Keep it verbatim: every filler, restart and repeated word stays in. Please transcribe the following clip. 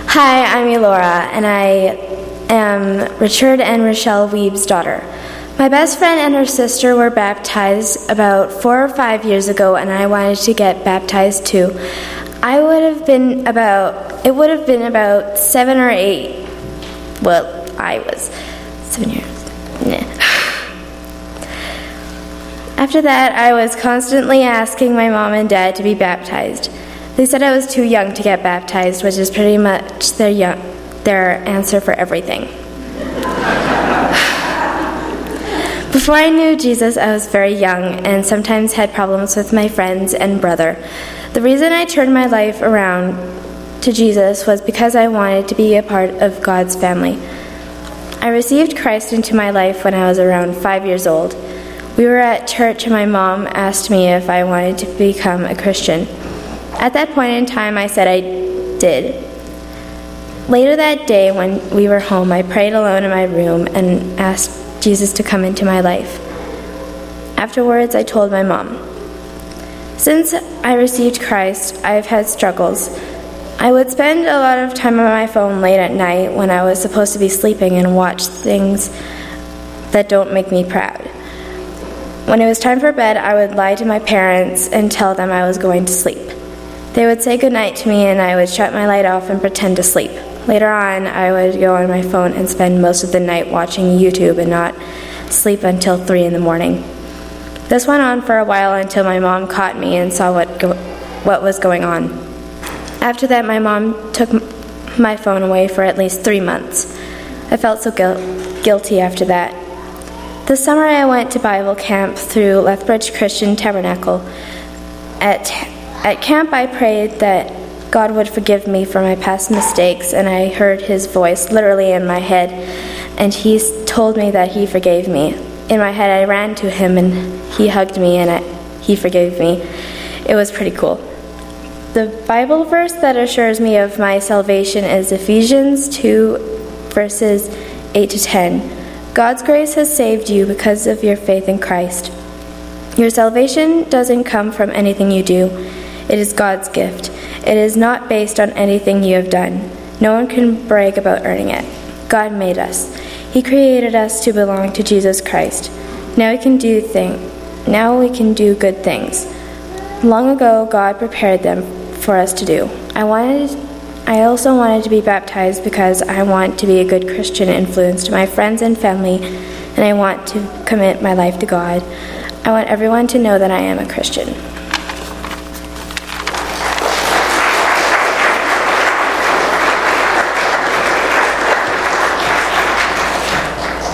Hi, I'm Elora, and I am Richard and Rochelle Weeb's daughter. My best friend and her sister were baptized about four or five years ago, and I wanted to get baptized too. I would have been about, it would have been about seven or eight, well, I was seven years, nah. After that, I was constantly asking my mom and dad to be baptized. They said I was too young to get baptized, which is pretty much their young, their answer for everything. Before I knew Jesus, I was very young and sometimes had problems with my friends and brother. The reason I turned my life around to Jesus was because I wanted to be a part of God's family. I received Christ into my life when I was around five years old. We were at church and my mom asked me if I wanted to become a Christian. At that point in time, I said I did. Later that day, when we were home, I prayed alone in my room and asked Jesus to come into my life. Afterwards, I told my mom. Since I received Christ, I've had struggles. I would spend a lot of time on my phone late at night when I was supposed to be sleeping and watch things that don't make me proud. When it was time for bed, I would lie to my parents and tell them I was going to sleep. They would say goodnight to me and I would shut my light off and pretend to sleep. Later on, I would go on my phone and spend most of the night watching YouTube and not sleep until three in the morning. This went on for a while until my mom caught me and saw what go- what was going on. After that, my mom took my phone away for at least three months. I felt so gu- guilty after that. This summer, I went to Bible camp through Lethbridge Christian Tabernacle. At, at camp, I prayed that God would forgive me for my past mistakes, and I heard his voice literally in my head, and he told me that he forgave me. In my head, I ran to him, and he hugged me, and I, he forgave me. It was pretty cool. The Bible verse that assures me of my salvation is Ephesians two, verses eight to ten. God's grace has saved you because of your faith in Christ. Your salvation doesn't come from anything you do. It is God's gift. It is not based on anything you have done. No one can brag about earning it. God made us. He created us to belong to Jesus Christ. Now we can do thing. Now we can do good things. Long ago, God prepared them for us to do. I wanted I also wanted to be baptized because I want to be a good Christian influence to my friends and family, and I want to commit my life to God. I want everyone to know that I am a Christian.